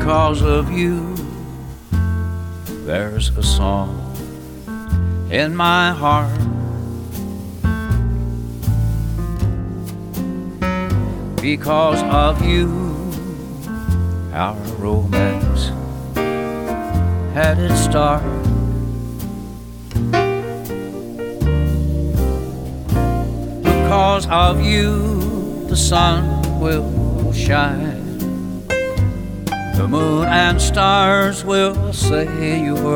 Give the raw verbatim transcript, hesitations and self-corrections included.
Because of you, there's a song in my heart. Because of you, our romance had its start. Because of you, the sun will shine, the moon and stars will say you were